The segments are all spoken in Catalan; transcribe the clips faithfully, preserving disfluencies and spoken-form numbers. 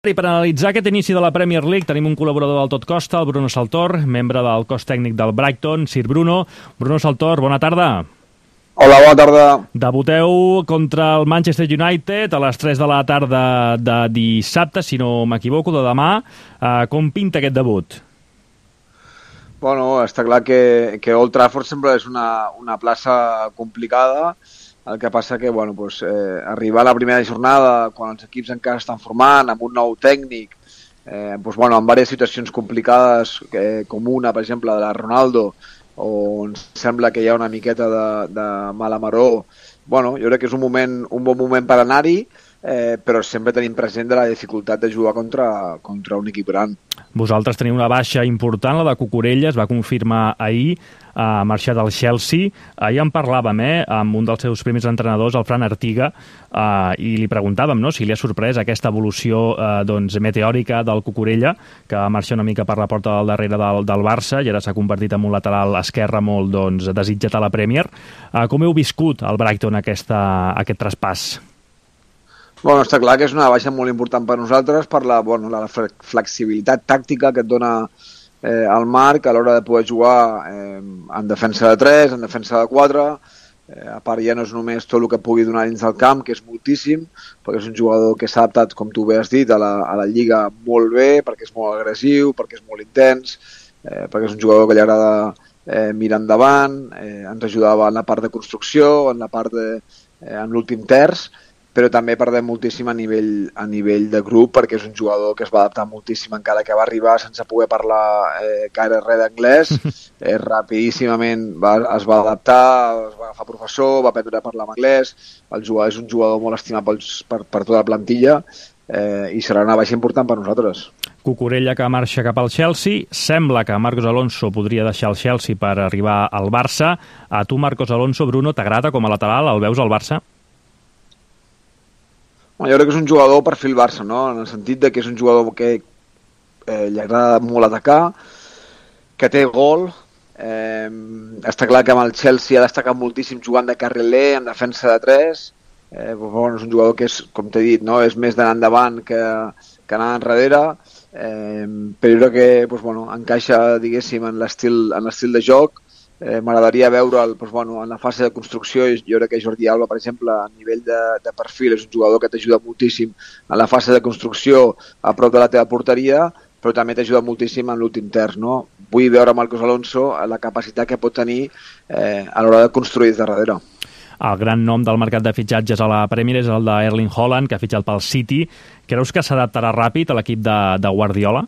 I per analitzar aquest inici de la Premier League tenim un col·laborador del Tot Costa, el Bruno Saltor, membre del cos tècnic del Brighton. Sir Bruno. Bruno Saltor, bona tarda. Hola, bona tarda. Debuteu contra el Manchester United a les tres de la tarda de dissabte, si no m'equivoco, de demà. Uh, com pinta aquest debut? Bueno, està clar que, que Old Trafford sempre és una, una plaça complicada. El que passa que, bueno, pues, eh, arribar a la primera jornada, quan els equips encara estan formant, amb un nou tècnic, eh, pues, bueno, amb diverses situacions complicades, eh, com una, per exemple, de la Ronaldo, on sembla que hi ha una miqueta de, de mala maror. Bueno, jo crec que és un moment, un bon moment per anar-hi, eh, però sempre tenim present de la dificultat de jugar contra, contra un equip gran. Vosaltres teniu una baixa important, la de Cucurella, es va confirmar ahir, ha marxat al Chelsea. Ahir en parlàvem, eh, amb un dels seus primers entrenadors, el Fran Artiga, eh, i li preguntàvem, no?, si li ha sorprès aquesta evolució eh, doncs, meteòrica del Cucurella, que va marxar una mica per la porta del darrere del, del Barça i ara s'ha convertit en un lateral esquerre molt doncs, desitjat a la Premier. Eh, com heu viscut al Brighton aquesta, aquest traspàs? Bueno, està clar que és una baixa molt important per nosaltres per la, bueno, la flexibilitat tàctica que et dona eh, el Marc a l'hora de poder jugar eh, en defensa de tres, en defensa de quatre. Eh, a part ja no és només tot el que pugui donar dins del camp, que és moltíssim, perquè és un jugador que s'ha adaptat, com tu bé has dit, a la, a la Lliga molt bé, perquè és molt agressiu, perquè és molt intens, eh, perquè és un jugador que li agrada eh, mirar endavant, eh, ens ajudava en la part de construcció, en la part de, eh, en l'últim terç, però també perdem moltíssim a nivell, a nivell de grup, perquè és un jugador que es va adaptar moltíssim encara que va arribar sense poder parlar eh, gaire res d'anglès. Eh, rapidíssimament va, es va adaptar, es va agafar professor, va aprendre a parlar en anglès. El jugador és un jugador molt estimat pels, per, per tota la plantilla eh, i serà una baixa important per nosaltres. Cucurella, que marxa cap al Chelsea. Sembla que Marcos Alonso podria deixar el Chelsea per arribar al Barça. A tu, Marcos Alonso, Bruno, t'agrada com a lateral? El veus al Barça? Jo crec que és un jugador perfil Barça, no? En el sentit de que és un jugador que eh, li agrada molt atacar, que té gol. Eh, està clar que amb el Chelsea ha destacat moltíssim jugant de carriler, en defensa de tres. Eh, bueno, és un jugador que és, com t'he dit, no? És més d'anar endavant que, que anar enrere. Eh, però jo crec que pues, bueno, encaixa, diguéssim, en l'estil en l'estil de joc. Eh, M'agradaria veure'l doncs, bueno, en la fase de construcció. Jo crec que Jordi Alba, per exemple, a nivell de, de perfil, és un jugador que t'ajuda moltíssim en la fase de construcció a prop de la teva porteria, però també t'ajuda moltíssim en l'últim terç, no? Vull veure Marcos Alonso la capacitat que pot tenir eh, a l'hora de construir des de darrere. El gran nom del mercat de fitxatges a la Premier és el d'Erling Haaland, que ha fitxat pel City. Creus que s'adaptarà ràpid a l'equip de, de Guardiola?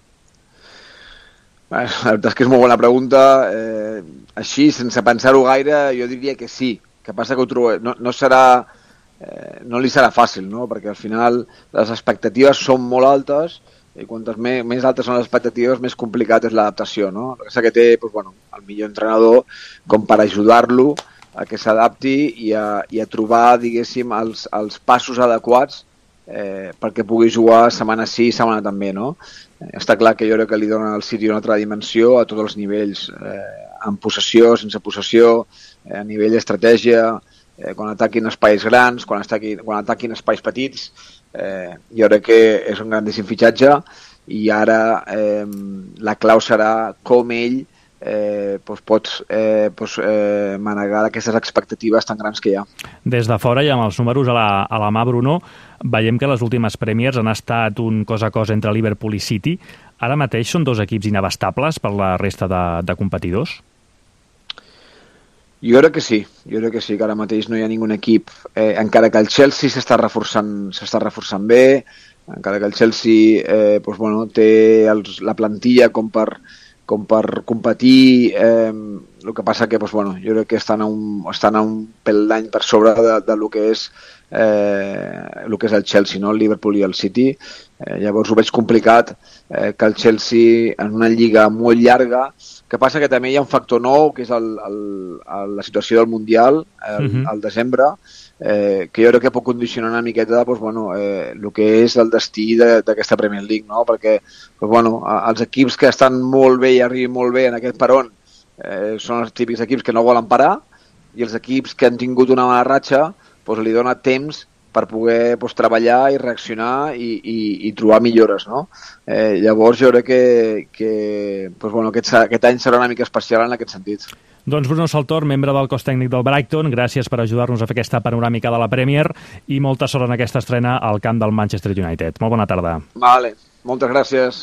La veritat és que és molt bona pregunta. Eh, així, sense pensar-ho gaire, jo diria que sí. El que passa que ho trobo, no, no, serà, eh, no li serà fàcil, no? Perquè al final les expectatives són molt altes i quantes més, més altes són les expectatives, més complicat és l'adaptació, no? El que passa que té doncs, bueno, el millor entrenador com per ajudar-lo a que s'adapti i, a, i a trobar, diguéssim, els, els passos adequats eh, perquè pugui jugar setmana sí i setmana també, no? Està clar que jo crec que li dona al City una altra dimensió a tots els nivells, eh, en possessió, sense possessió, eh, a nivell d'estratègia, eh, quan ataquin espais grans, quan, ataquin, quan ataquin espais petits. Eh, jo crec que és un grandíssim fitxatge i ara eh, la clau serà com ell eh, doncs pot eh, doncs, eh, manegar aquestes expectatives tan grans que hi ha. Des de fora i amb els números a la, a la mà, Bruno, veiem que les últimes Premiers han estat un cos a cos entre Liverpool i City. Ara mateix són dos equips inabastables per la resta de, de competidors? Jo crec que sí, jo crec que sí, que ara mateix no hi ha ningun equip, eh, encara que el Chelsea s'està reforçant, s'està reforçant bé, encara que el Chelsea eh, doncs, bueno, té els, la plantilla com per, com per competir, eh, el que passa que doncs, bueno, jo crec que estan a un, estan a un pel d'any per sobre de, de lo que és eh, el que és el Chelsea, no? El Liverpool i el City. Eh, llavors ho veig complicat eh, que el Chelsea en una lliga molt llarga, que passa que també hi ha un factor nou, que és el, el, el, la situació del Mundial el, uh-huh. al desembre, eh, que jo crec que pot condicionar una miqueta doncs, bueno, eh, el que és el destí d'aquesta Premier League, no? Perquè doncs, bueno, els equips que estan molt bé i arriben molt bé en aquest peron eh, són els típics equips que no volen parar, i els equips que han tingut una mala ratxa doncs, li dona temps per poder pues, treballar i reaccionar i, i, i trobar millores, no? Eh, llavors jo crec que, que pues, bueno, aquest, aquest any serà una mica especial en aquest sentit. Doncs Bruno Saltor, membre del cos tècnic del Brighton, gràcies per ajudar-nos a fer aquesta panoràmica de la Premier i molta sort en aquesta estrena al camp del Manchester United. Molt bona tarda. Vale, moltes gràcies.